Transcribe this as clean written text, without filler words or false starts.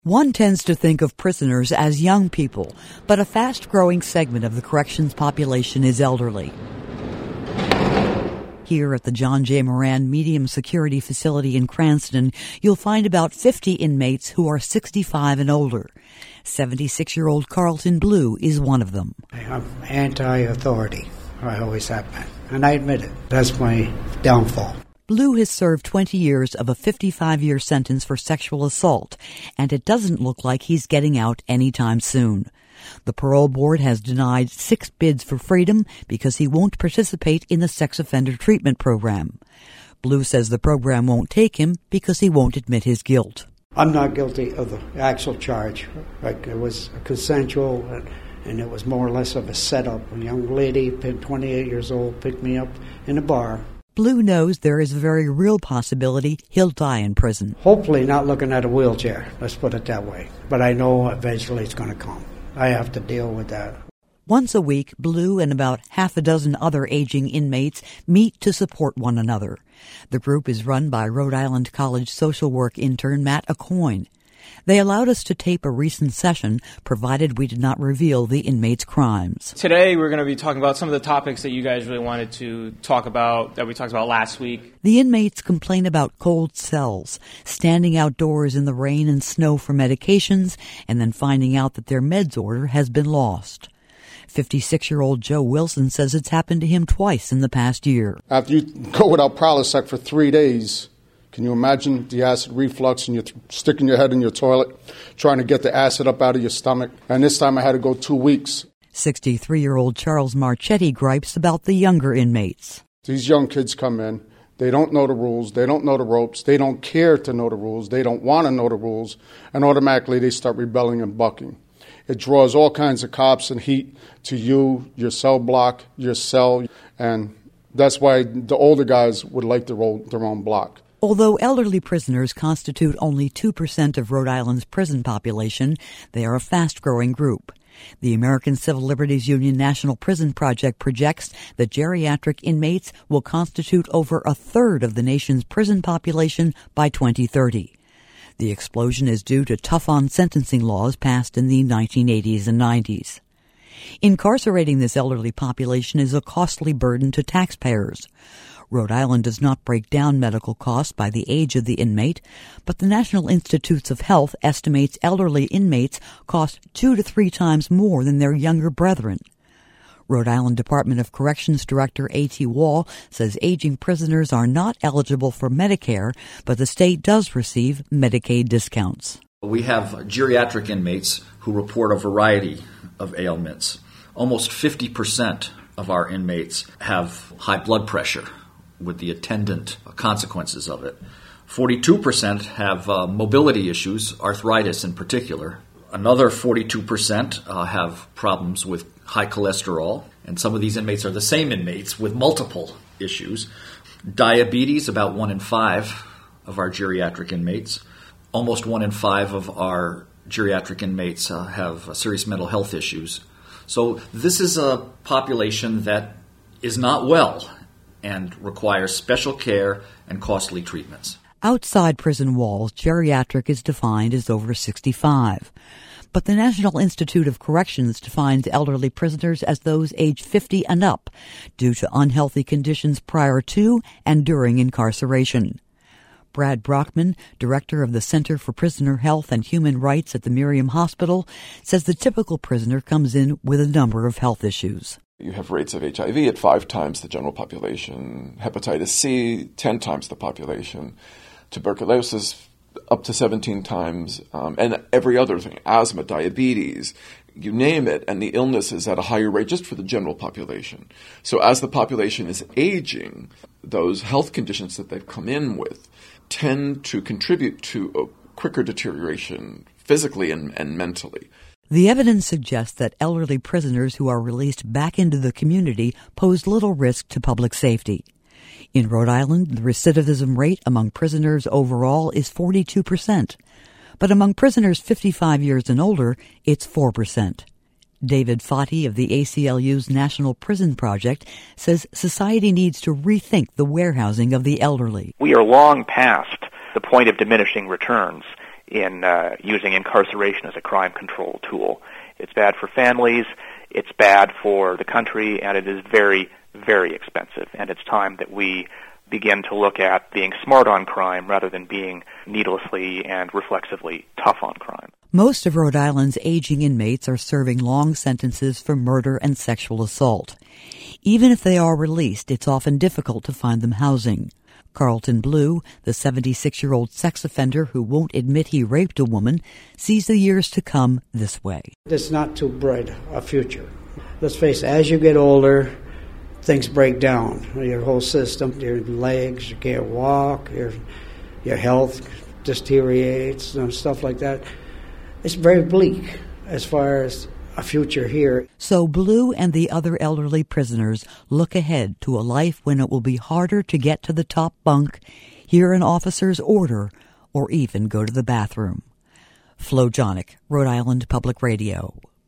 One tends to think of prisoners as young people, but a fast-growing segment of the corrections population is elderly. Here at the John J. Moran Medium Security Facility in Cranston, you'll find about 50 inmates who are 65 and older. 76-year-old Carlton Blue is one of them. I'm anti-authority. I always have been. And I admit it. That's my downfall. Blue has served 20 years of a 55-year sentence for sexual assault, and it doesn't look like he's getting out anytime soon. The parole board has denied 6 bids for freedom because he won't participate in the sex offender treatment program. Blue says the program won't take him because he won't admit his guilt. I'm not guilty of the actual charge. Like, it was consensual, and it was more or less of a setup. A young lady, 28 years old, picked me up in a bar. Blue knows there is a very real possibility he'll die in prison. Hopefully not looking at a wheelchair, let's put it that way. But I know eventually it's going to come. I have to deal with that. Once a week, Blue and about half a dozen other aging inmates meet to support one another. The group is run by Rhode Island College social work intern Matt Aucoin. They allowed us to tape a recent session, provided we did not reveal the inmates' crimes. Today we're going to be talking about some of the topics that you guys really wanted to talk about, that we talked about last week. The inmates complain about cold cells, standing outdoors in the rain and snow for medications, and then finding out that their meds order has been lost. 56-year-old Joe Wilson says it's happened to him twice in the past year. After you go without Prilosec for 3 days, can you imagine the acid reflux and you're sticking your head in your toilet, trying to get the acid up out of your stomach? And this time I had to go 2 weeks. 63-year-old Charles Marchetti gripes about the younger inmates. These young kids come in. They don't know the rules. They don't know the ropes. They don't care to know the rules. They don't want to know the rules. And automatically they start rebelling and bucking. It draws all kinds of cops and heat to you, your cell block, your cell. And that's why the older guys would like their own block. Although elderly prisoners constitute only 2% of Rhode Island's prison population, they are a fast-growing group. The American Civil Liberties Union National Prison Project projects that geriatric inmates will constitute over a third of the nation's prison population by 2030. The explosion is due to tough-on sentencing laws passed in the 1980s and 90s. Incarcerating this elderly population is a costly burden to taxpayers. Rhode Island does not break down medical costs by the age of the inmate, but the National Institutes of Health estimates elderly inmates cost 2 to 3 times more than their younger brethren. Rhode Island Department of Corrections Director A.T. Wall says aging prisoners are not eligible for Medicare, but the state does receive Medicaid discounts. We have geriatric inmates who report a variety of ailments. Almost 50% of our inmates have high blood pressure, with the attendant consequences of it. 42% have mobility issues, arthritis in particular. Another 42% have problems with high cholesterol, and some of these inmates are the same inmates with multiple issues. Diabetes, about 1 in 5 of our geriatric inmates. Almost 1 in 5 of our geriatric inmates have serious mental health issues. So this is a population that is not well and requires special care and costly treatments. Outside prison walls, geriatric is defined as over 65. But the National Institute of Corrections defines elderly prisoners as those aged 50 and up due to unhealthy conditions prior to and during incarceration. Brad Brockman, director of the Center for Prisoner Health and Human Rights at the Miriam Hospital, says the typical prisoner comes in with a number of health issues. You have rates of HIV at 5 times the general population, hepatitis C 10 times the population, tuberculosis up to 17 times, and every other thing, asthma, diabetes, you name it, and the illness is at a higher rate just for the general population. So as the population is aging, those health conditions that they've come in with tend to contribute to a quicker deterioration physically and mentally. The evidence suggests that elderly prisoners who are released back into the community pose little risk to public safety. In Rhode Island, the recidivism rate among prisoners overall is 42%, but among prisoners 55 years and older, it's 4%. David Fati of the ACLU's National Prison Project says society needs to rethink the warehousing of the elderly. We are long past the point of diminishing returns in using incarceration as a crime control tool. It's bad for families, it's bad for the country, and it is very, very expensive. And it's time that we begin to look at being smart on crime rather than being needlessly and reflexively tough on crime. Most of Rhode Island's aging inmates are serving long sentences for murder and sexual assault. Even if they are released, it's often difficult to find them housing. Carlton Blue, the 76-year-old sex offender who won't admit he raped a woman, sees the years to come this way. It's not too bright a future. Let's face it, as you get older, things break down. Your whole system, your legs, you can't walk, your health deteriorates, and stuff like that. It's very bleak as far as a future here. So Blue and the other elderly prisoners look ahead to a life when it will be harder to get to the top bunk, hear an officer's order, or even go to the bathroom. Flo Jonick, Rhode Island Public Radio.